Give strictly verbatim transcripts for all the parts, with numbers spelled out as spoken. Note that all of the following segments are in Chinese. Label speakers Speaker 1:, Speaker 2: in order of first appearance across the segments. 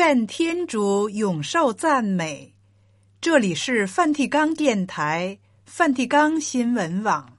Speaker 1: 愿天主永受赞美。这里是梵蒂冈电台、梵蒂冈新闻网。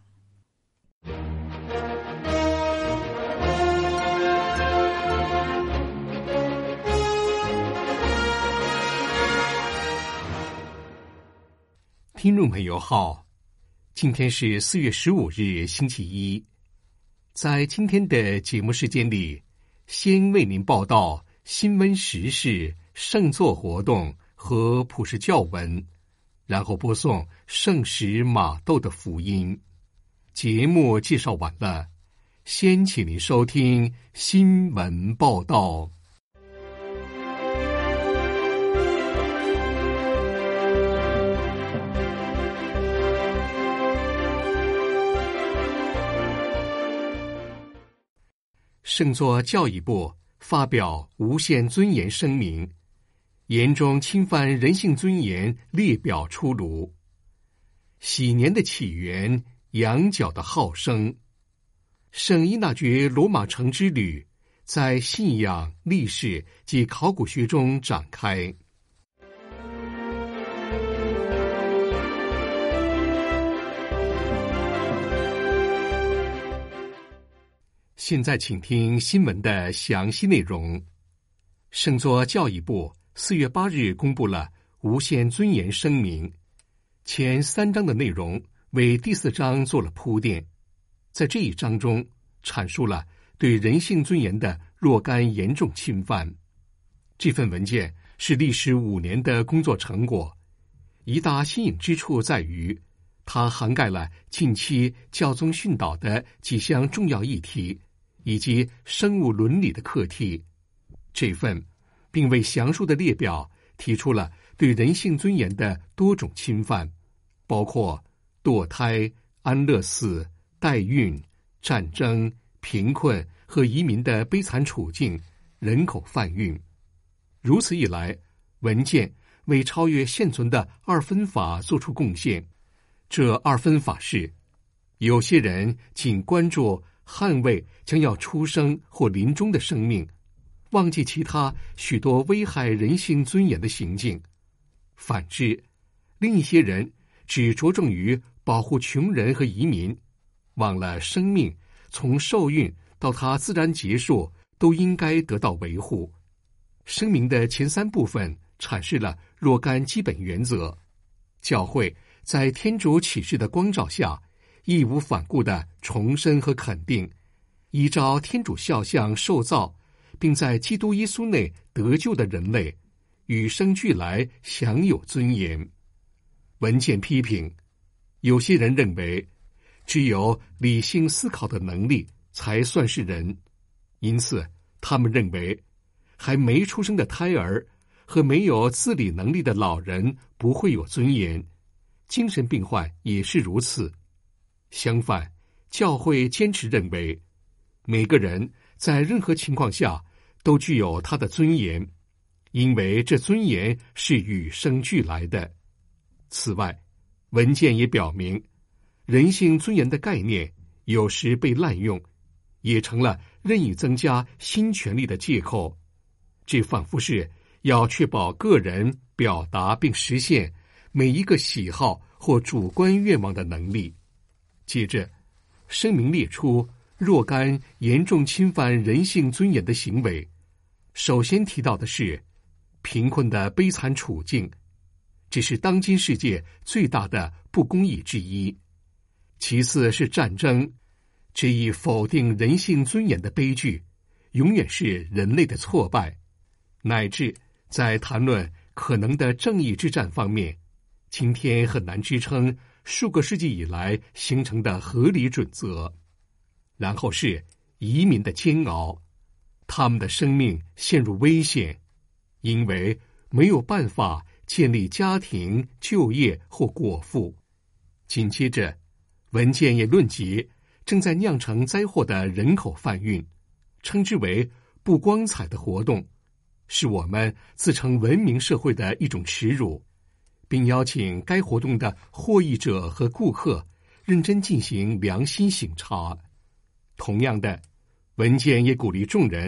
Speaker 2: 听众朋友好，今天是四月十五日星期一。在今天的节目时间里，先为您报道新闻时事、圣座活动和普世教文，然后播送圣使马窦的福音。节目介绍完了，先请您收听新闻报道。圣座教义部发表无限尊严声明，严重侵犯人性尊严列表出炉。喜年的起源，羊角的号声。圣依纳爵罗马城之旅在信仰、历史及考古学中展开。现在请听新闻的详细内容。圣座教义部四月八日公布了无限尊严声明，前三章的内容为第四章做了铺垫，在这一章中阐述了对人性尊严的若干严重侵犯。这份文件是历时五年的工作成果，一大新颖之处在于，它涵盖了近期教宗训导的几项重要议题以及生物伦理的课题。这份并为详述的列表提出了对人性尊严的多种侵犯，包括堕胎、安乐死、代孕、战争、贫困和移民的悲惨处境、人口贩运。如此一来，文件为超越现存的二分法做出贡献。这二分法是：有些人仅关注捍卫将要出生或临终的生命，忘记其他许多危害人性尊严的行径；反之，另一些人只着重于保护穷人和移民，忘了生命从受孕到它自然结束都应该得到维护。声明的前三部分阐释了若干基本原则，教会在天主启示的光照下，义无反顾地重申和肯定，依照天主肖像受造，并在基督耶稣内得救的人类，与生俱来享有尊严。文件批评，有些人认为，只有理性思考的能力才算是人，因此他们认为，还没出生的胎儿和没有自理能力的老人不会有尊严，精神病患也是如此。相反，教会坚持认为，每个人在任何情况下都具有他的尊严，因为这尊严是与生俱来的。此外，文件也表明，人性尊严的概念有时被滥用，也成了任意增加新权利的借口。这仿佛是要确保个人表达并实现每一个喜好或主观愿望的能力。接着，声明列出若干严重侵犯人性尊严的行为。首先提到的是贫困的悲惨处境，这是当今世界最大的不公义之一。其次是战争，这一否定人性尊严的悲剧，永远是人类的挫败。乃至在谈论可能的正义之战方面，今天很难支撑数个世纪以来形成的合理准则。然后是移民的煎熬，他们的生命陷入危险，因为没有办法建立家庭、就业或果腹。紧接着，文件也论及正在酿成灾祸的人口贩运，称之为不光彩的活动，是我们自称文明社会的一种耻辱，并邀请该活动的获益者和顾客认真进行良心省察。同样的，文件也鼓励众人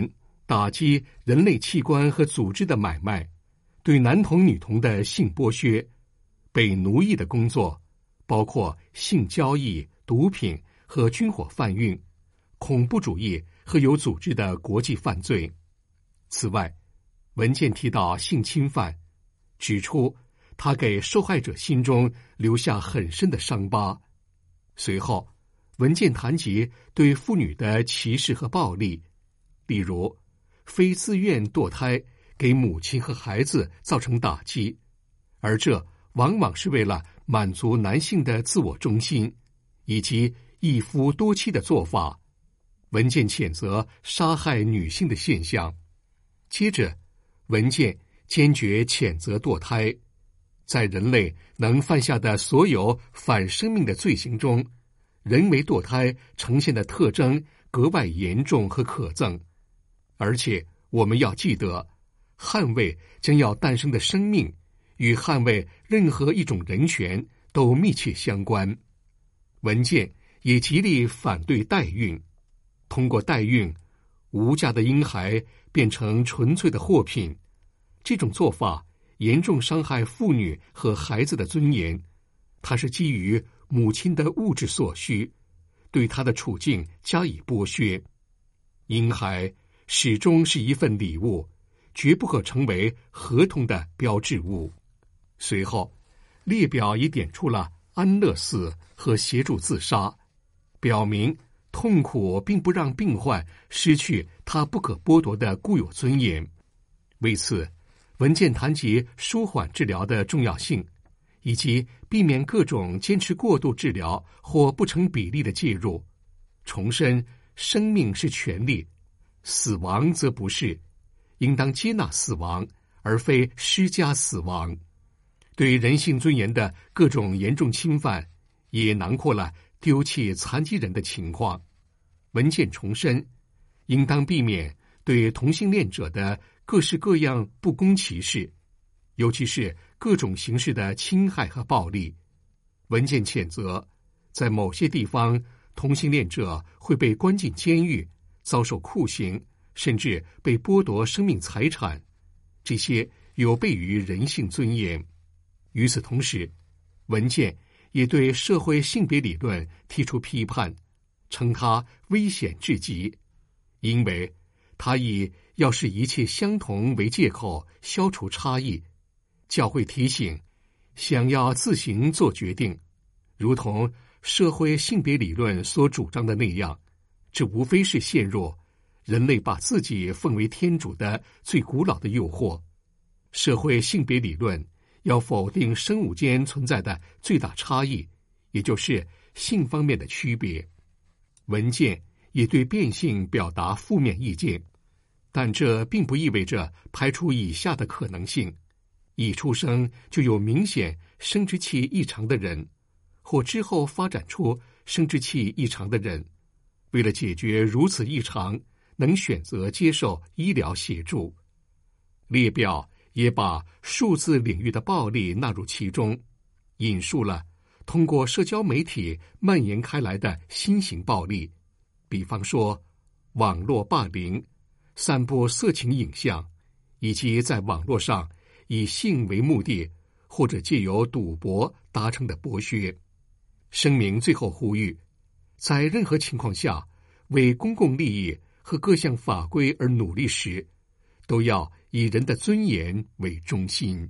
Speaker 2: 打击人类器官和组织的买卖，对男童女童的性剥削，被奴役的工作，包括性交易、毒品和军火贩运，恐怖主义和有组织的国际犯罪。此外，文件提到性侵犯，指出他给受害者心中留下很深的伤疤。随后，文件谈及对妇女的歧视和暴力，例如非自愿堕胎给母亲和孩子造成打击，而这往往是为了满足男性的自我中心，以及一夫多妻的做法。文件谴责杀害女性的现象。接着，文件坚决谴责堕胎。在人类能犯下的所有反生命的罪行中，人为堕胎呈现的特征格外严重和可憎。而且我们要记得，捍卫将要诞生的生命与捍卫任何一种人权都密切相关。文件也极力反对代孕，通过代孕，无价的婴孩变成纯粹的货品。这种做法严重伤害妇女和孩子的尊严，它是基于母亲的物质所需，对她的处境加以剥削。婴孩始终是一份礼物，绝不可成为合同的标志物。随后，列表也点出了安乐死和协助自杀，表明痛苦并不让病患失去他不可剥夺的固有尊严。为此，文件谈及舒缓治疗的重要性，以及避免各种坚持过度治疗或不成比例的介入，重申生命是权利，死亡则不是，应当接纳死亡，而非施加死亡。对人性尊严的各种严重侵犯，也囊括了丢弃残疾人的情况。文件重申，应当避免对同性恋者的各式各样不公歧视，尤其是各种形式的侵害和暴力。文件谴责，在某些地方，同性恋者会被关进监狱，遭受酷刑，甚至被剥夺生命财产，这些有悖于人性尊严。与此同时，文件也对社会性别理论提出批判，称它危险至极，因为它以要使一切相同为借口消除差异。教会提醒，想要自行做决定，如同社会性别理论所主张的那样，这无非是陷入人类把自己奉为天主的最古老的诱惑。社会性别理论要否定生物间存在的最大差异，也就是性方面的区别。文件也对变性表达负面意见，但这并不意味着排除以下的可能性：一出生就有明显生殖器异常的人，或之后发展出生殖器异常的人，为了解决如此异常，能选择接受医疗协助。列表也把数字领域的暴力纳入其中，引述了通过社交媒体蔓延开来的新型暴力，比方说网络霸凌、散布色情影像，以及在网络上以性为目的或者借由赌博达成的剥削。声明最后呼吁，在任何情况下为公共利益和各项法规而努力时，都要以人的尊严为中心。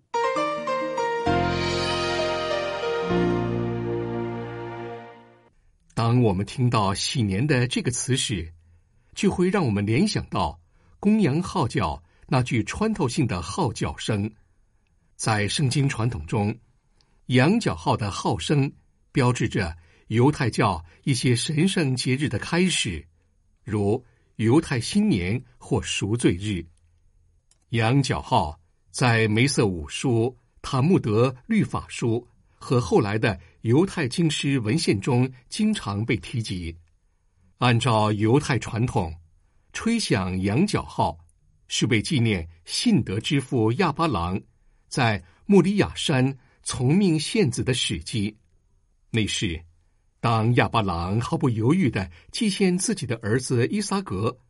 Speaker 2: 当我们听到喜年的这个词时，就会让我们联想到公羊号角那句穿透性的号角声。在圣经传统中，羊角号的号声标志着犹太教一些神圣节日的开始，如犹太新年或赎罪日。羊角号在梅瑟五书、塔木德律法书和后来的犹太经师文献中经常被提及。按照犹太传统，吹响羊角号是为纪念信德之父亚巴郎在莫里亚山从命献子的史迹。那时，当亚巴郎毫不犹豫地祭献自己的儿子伊撒格，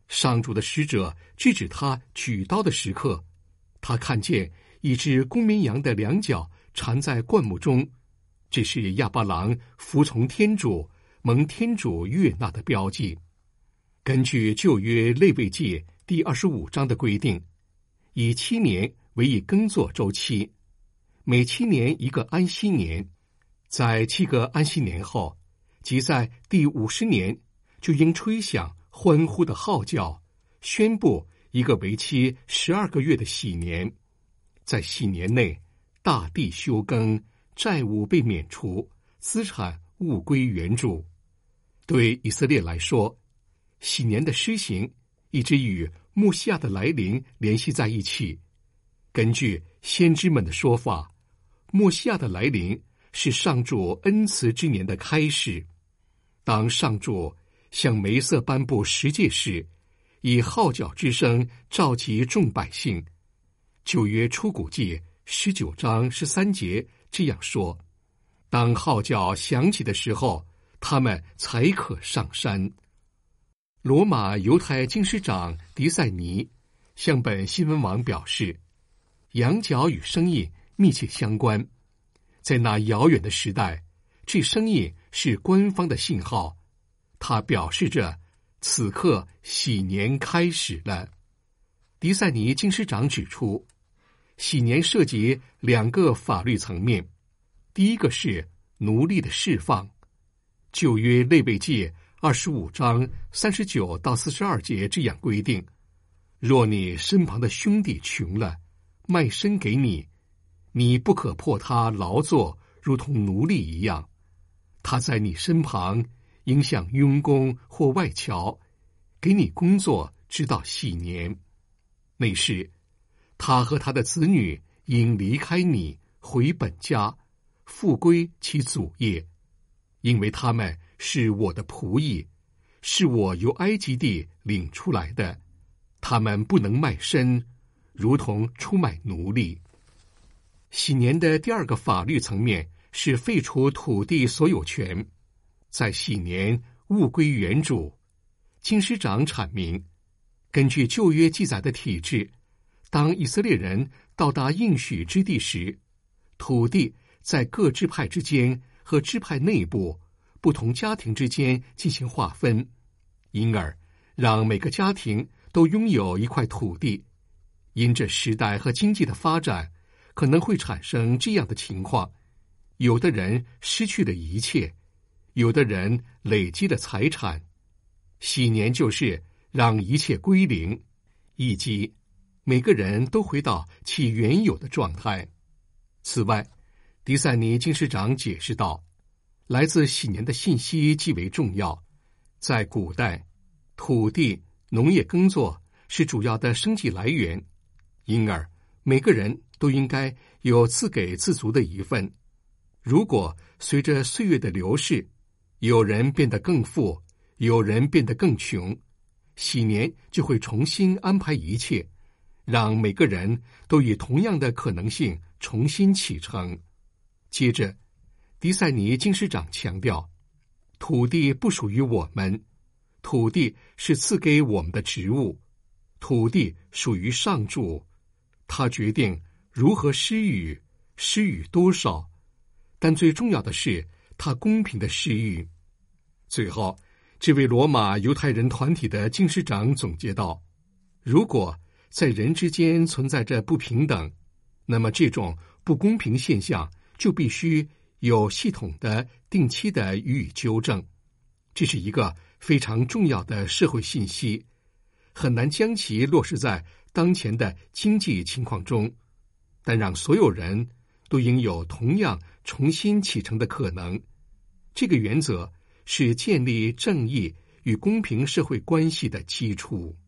Speaker 2: 上主的使者制止他举刀的时刻，他看见一只公绵羊的两角缠在灌木中，这是亚巴郎服从天主、蒙天主悦纳的标记。根据旧约利未记第二十五章的规定，以七年为一耕作周期，每七年一个安息年，在七个安息年后，即在第五十年，就应吹响欢呼的号角，宣布一个为期十二个月的喜年。在喜年内，大地休耕，债务被免除，资产物归原主。对以色列来说，喜年的施行一直与默西亚的来临联系在一起。根据先知们的说法，默西亚的来临是上主恩慈之年的开始。当上主向梅瑟颁布十诫时，以号角之声召集众百姓。旧约出谷记十九章十三节这样说：当号角响起的时候，他们才可上山。罗马犹太经师长迪塞尼向本新闻网表示，羊角与声音密切相关。在那遥远的时代，这声音是官方的信号，它表示着此刻喜年开始了。迪塞尼经师长指出，喜年涉及两个法律层面，第一个是奴隶的释放。旧约利未记二十五章三十九到四十二节这样规定：若你身旁的兄弟穷了，卖身给你，你不可迫他劳作，如同奴隶一样。他在你身旁，应像佣工或外侨，给你工作，直到喜年。那时，他和他的子女应离开你，回本家，复归其祖业，因为他们是我的仆役，是我由埃及地领出来的，他们不能卖身，如同出卖奴隶。喜年的第二个法律层面是废除土地所有权，在喜年物归原主。经师长阐明，根据旧约记载的体制，当以色列人到达应许之地时，土地在各支派之间和支派内部、不同家庭之间进行划分，因而让每个家庭都拥有一块土地。因着时代和经济的发展，可能会产生这样的情况：有的人失去了一切，有的人累积了财产。喜年就是让一切归零，以及每个人都回到其原有的状态。此外，迪塞尼经师长解释道，来自喜年的信息极为重要。在古代，土地、农业耕作是主要的生计来源，因而每个人都应该有自给自足的一份。如果随着岁月的流逝，有人变得更富，有人变得更穷，喜年就会重新安排一切，让每个人都以同样的可能性重新启程。接着，迪塞尼经师长强调，土地不属于我们，土地是赐给我们的职务，土地属于上主，他决定如何施予，施予多少，但最重要的是他公平的施予。最后，这位罗马犹太人团体的经师长总结道，如果在人之间存在着不平等，那么这种不公平现象就必须有系统的、定期的予以纠正。这是一个非常重要的社会信息，很难将其落实在当前的经济情况中，但让所有人都应有同样重新启程的可能。这个原则是建立正义与公平社会关系的基础。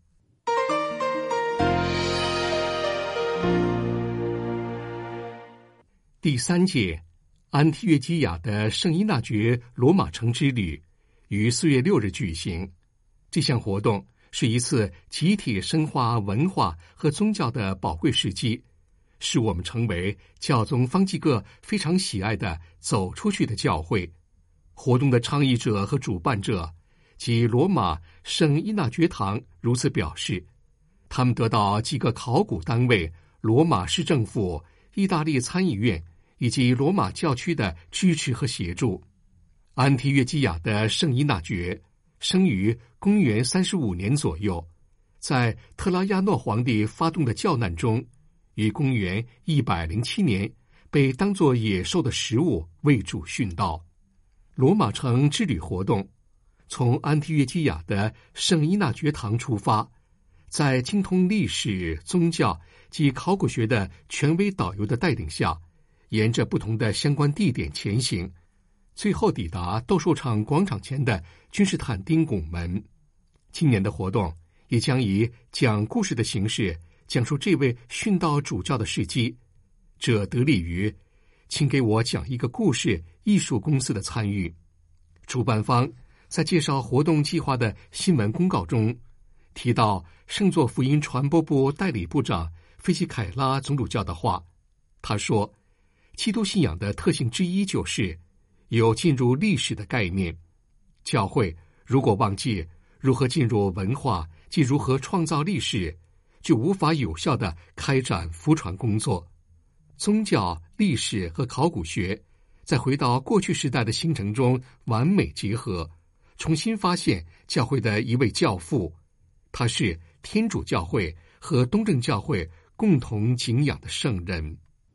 Speaker 2: 第三届安提约基亚的圣依纳爵罗马城之旅于四月六日举行。这项活动是一次集体深化文化和宗教的宝贵时机，使我们成为教宗方济各非常喜爱的走出去的教会。活动的倡议者和主办者及罗马圣依纳爵堂如此表示，他们得到几个考古单位、罗马市政府、意大利参议院以及罗马教区的支持和协助。安提约基亚的圣依纳爵生于公元三十五年左右，在特拉亚诺皇帝发动的教难中，于公元一百零七年被当作野兽的食物为主殉道。罗马城之旅活动从安提约基亚的圣依纳爵堂出发，在精通历史、宗教及考古学的权威导游的带领下，沿着不同的相关地点前行，最后抵达斗兽场广场前的君士坦丁拱门。今年的活动也将以讲故事的形式讲述这位殉道主教的事迹，这得力于请给我讲一个故事艺术公司的参与。主办方在介绍活动计划的新闻公告中提到圣座福音传播部代理部长菲西凯拉总主教的话。他说，基督信仰的特性之一就是有进入历史的概念，教会如果忘记如何进入文化及如何创造历史，就无法有效地开展福传工作。宗教、历史和考古学在回到过去时代的行程中完美结合，重新发现教会的一位教父，他是天主教会和东正教会共同敬仰的圣人。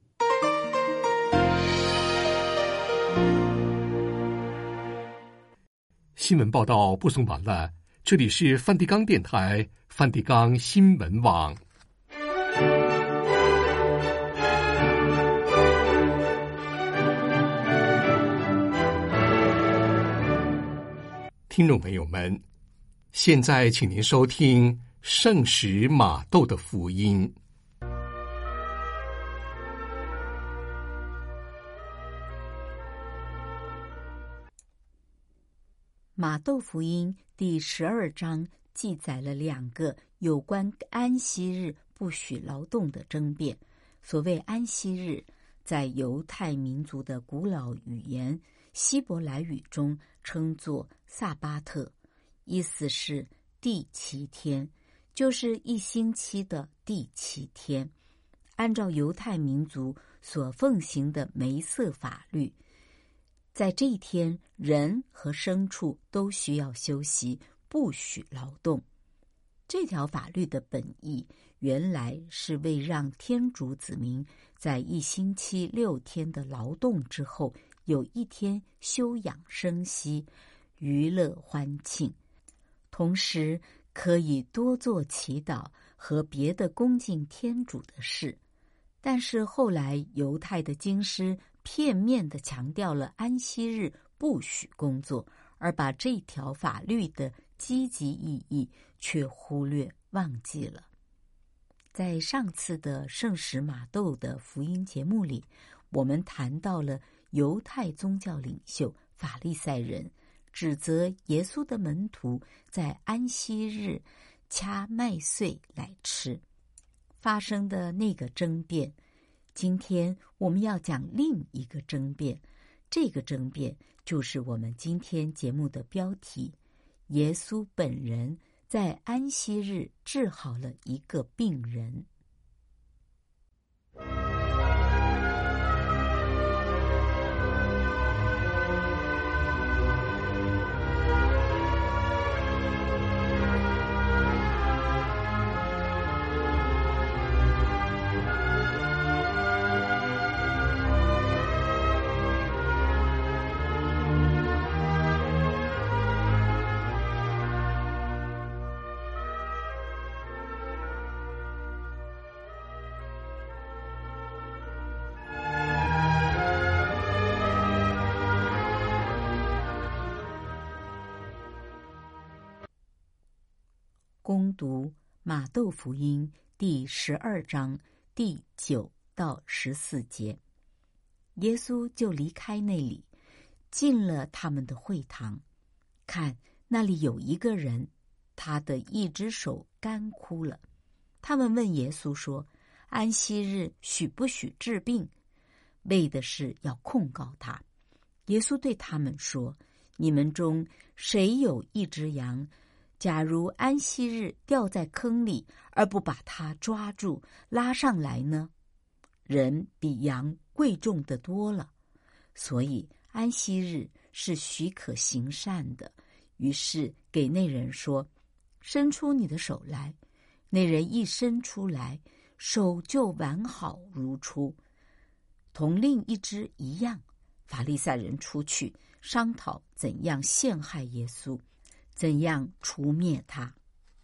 Speaker 2: 新闻报道播送完了，这里是梵蒂冈电台梵蒂冈新闻网。听众朋友们，现在请您收听圣史马窦的福音。
Speaker 3: 马窦福音第十二章记载了两个有关安息日不许劳动的争辩。所谓安息日，在犹太民族的古老语言希伯来语中称作萨巴特，意思是第七天，就是一星期的第七天。按照犹太民族所奉行的梅瑟法律，在这一天，人和牲畜都需要休息，不许劳动。这条法律的本意原来是为让天主子民在一星期六天的劳动之后，有一天休养生息，娱乐欢庆，同时可以多做祈祷和别的恭敬天主的事。但是后来犹太的经师片面地强调了安息日不许工作，而把这条法律的积极意义却忽略忘记了。在上次的圣史马窦的福音节目里，我们谈到了犹太宗教领袖法利赛人指责耶稣的门徒在安息日掐麦穗来吃发生的那个争辩。今天我们要讲另一个争辩，这个争辩就是我们今天节目的标题：耶稣本人在安息日治好了一个病人。攻读马窦福音第十二章第九到十四节，耶稣就离开那里，进了他们的会堂。看，那里有一个人，他的一只手干枯了。他们问耶稣说：安息日许不许治病？为的是要控告他。耶稣对他们说： 你们中谁有一只羊，假如安息日掉在坑里，而不把它抓住拉上来呢？人比羊贵重得多了，所以安息日是许可行善的。于是给那人说，伸出你的手来。那人一伸出来，手就完好如初，同另一只一样。法利赛人出去商讨怎样陷害耶稣，怎样除灭他。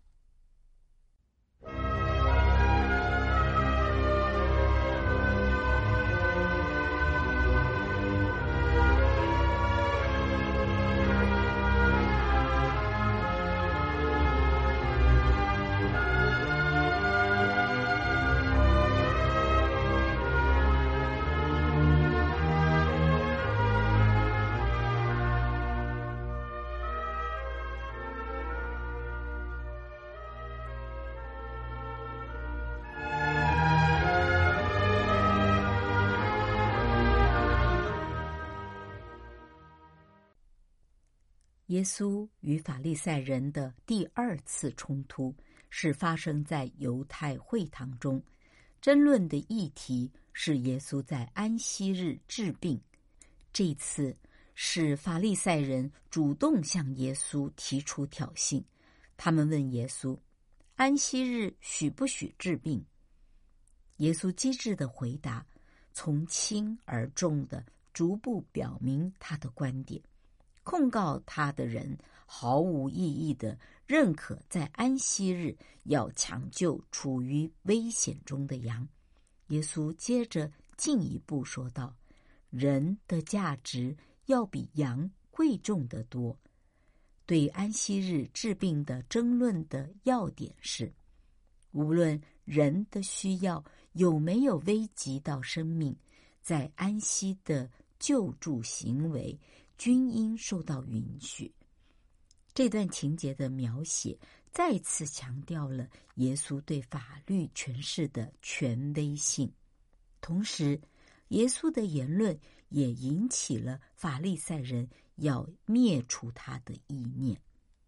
Speaker 3: 耶稣与法利赛人的第二次冲突是发生在犹太会堂中，争论的议题是耶稣在安息日治病。这次是法利赛人主动向耶稣提出挑衅，他们问耶稣，安息日许不许治病？耶稣机智的回答，从轻而重的逐步表明他的观点。控告他的人毫无意义地认可在安息日要抢救处于危险中的羊。耶稣接着进一步说道，人的价值要比羊贵重得多。对安息日治病的争论的要点是，无论人的需要有没有危及到生命，在安息的救助行为均应受到允许。这段情节的描写再次强调了耶稣对法律诠释的权威性，同时耶稣的言论也引起了法利赛人要灭除他的意念。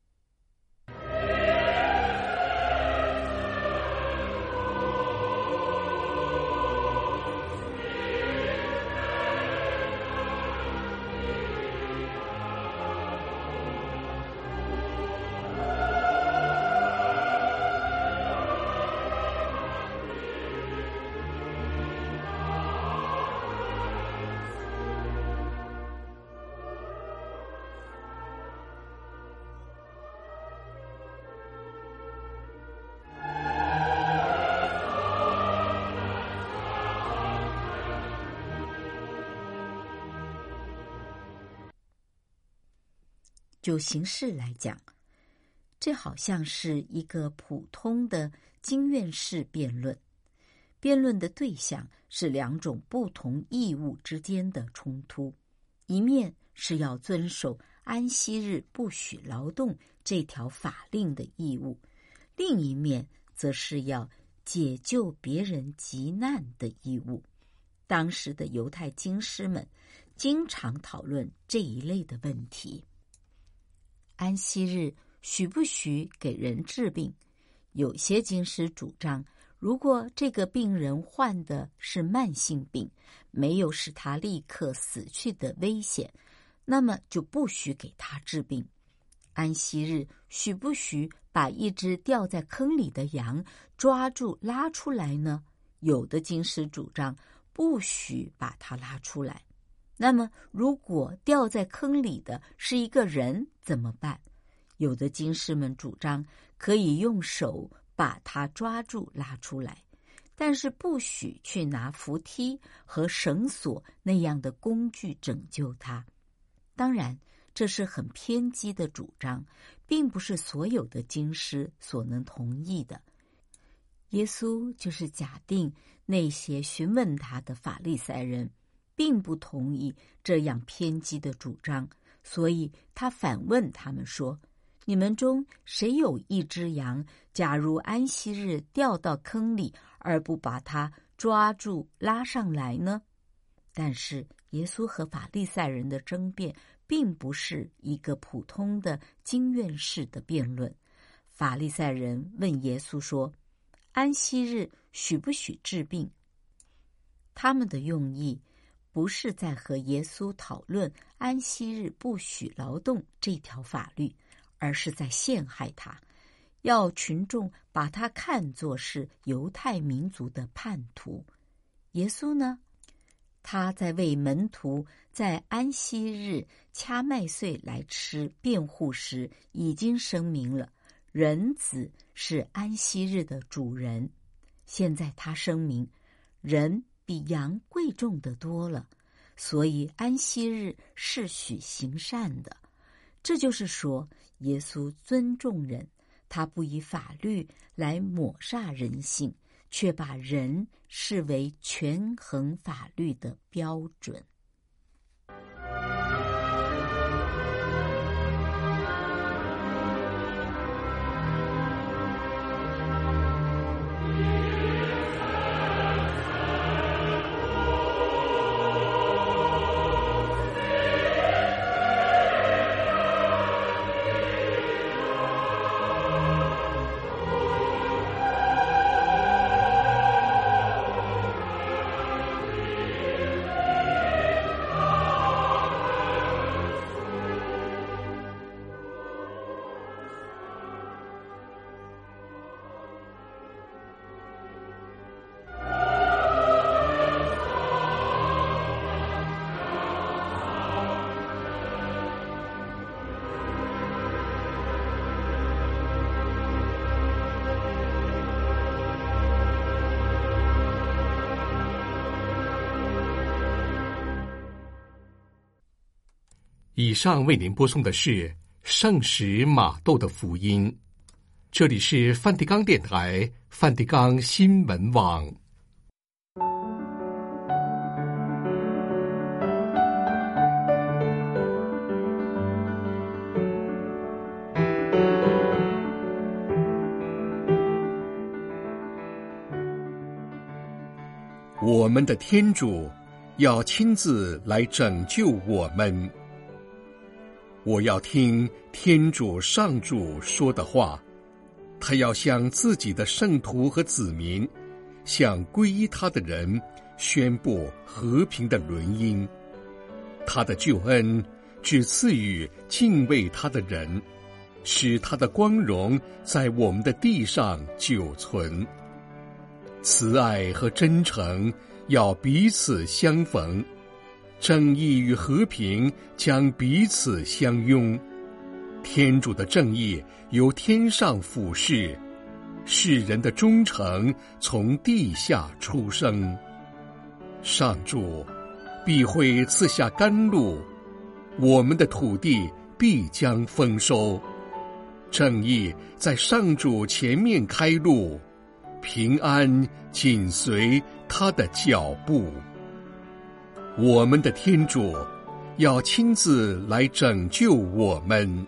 Speaker 3: 就形式来讲，这好像是一个普通的经院式辩论。辩论的对象是两种不同义务之间的冲突，一面是要遵守安息日不许劳动这条法令的义务，另一面则是要解救别人急难的义务。当时的犹太经师们经常讨论这一类的问题。安息日许不许给人治病？有些经师主张，如果这个病人患的是慢性病，没有使他立刻死去的危险，那么就不许给他治病。安息日许不许把一只掉在坑里的羊抓住拉出来呢？有的经师主张不许把它拉出来。那么如果掉在坑里的是一个人怎么办？有的经师们主张可以用手把它抓住拉出来，但是不许去拿扶梯和绳索那样的工具拯救它。当然，这是很偏激的主张，并不是所有的经师所能同意的。耶稣就是假定那些询问他的法利赛人并不同意这样偏激的主张，所以他反问他们说，你们中谁有一只羊，假如安息日掉到坑里，而不把它抓住拉上来呢？但是耶稣和法利赛人的争辩并不是一个普通的经院式的辩论。法利赛人问耶稣说：安息日许不许治病？他们的用意不是在和耶稣讨论安息日不许劳动这条法律，而是在陷害他，要群众把他看作是犹太民族的叛徒。耶稣呢，他在为门徒在安息日掐麦穗来吃辩护时，已经声明了人子是安息日的主人。现在他声明人比羊贵重得多了，所以安息日是许行善的。这就是说，耶稣尊重人，他不以法律来抹煞人性，却把人视为权衡法律的标准。
Speaker 2: 以上为您播送的是圣使马窦的福音，这里是梵蒂冈电台梵蒂冈新闻网。我们的天主要亲自来拯救我们。我要听天主上主说的话，他要向自己的圣徒和子民，向皈依他的人宣布和平的纶音。他的救恩只赐予敬畏他的人，使他的光荣在我们的地上久存。慈爱和真诚要彼此相逢，正义与和平将彼此相拥。天主的正义由天上俯视，世人的忠诚从地下出生。上主必会赐下甘露，我们的土地必将丰收。正义在上主前面开路，平安紧随他的脚步。我们的天主要亲自来拯救我们。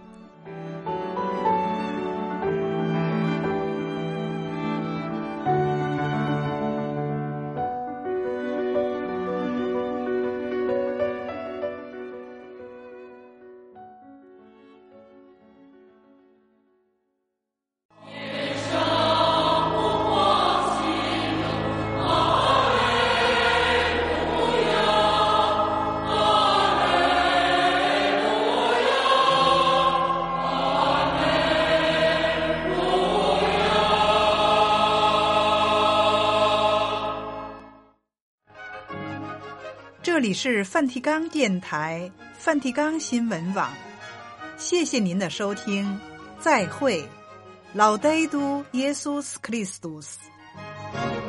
Speaker 1: 这里是梵蒂冈电台梵蒂冈新闻网，谢谢您的收听，再会。Laudetur Jesus Christus。